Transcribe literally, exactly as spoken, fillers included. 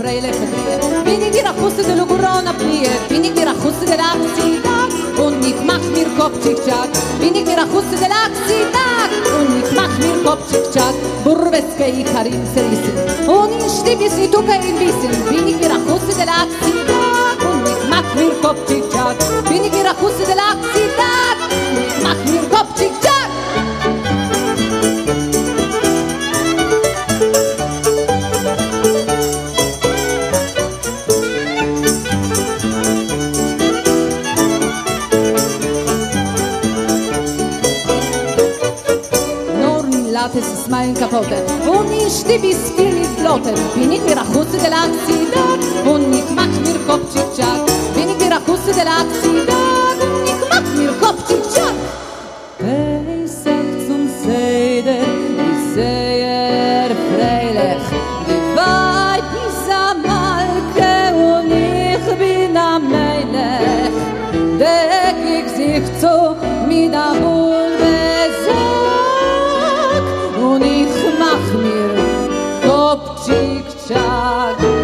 freiliche Brie. Bin ich dir Achusse de Lugurona Plie, bin ich dir Achusse de Laxi-Tag und ich mach mir Kopfschick-Tschak. Bin ich dir Achusse de Laxi-Tag und ich mach mir Kopfschick-Tschak. Burweske ich harim serisin und ich stiebis wie Tuka in Wissen. Bin ich dir Achusse de Laxi-Tag und ich mach mir Kopfschick-Tschak. Bin ich dir Achusse de Laxi-Tag und ich mach mir Kopfschick-Tschak. Es ist mein Kapote und ich die bis viel mit Bloten. Bin ich mir Achusse de Laxi-Tag und ich mach mir Kopfschick-Tschak. Bin ich mir Achusse de Laxi-Tag und ich mach mir Kopfschick-Tschak. Pesach zum Seder, ich sehe freilich. Die Weib ist am Malke und ich bin am Melech. Deck ich sich zu mit am und ich mach mir Kopfschick-Tschak.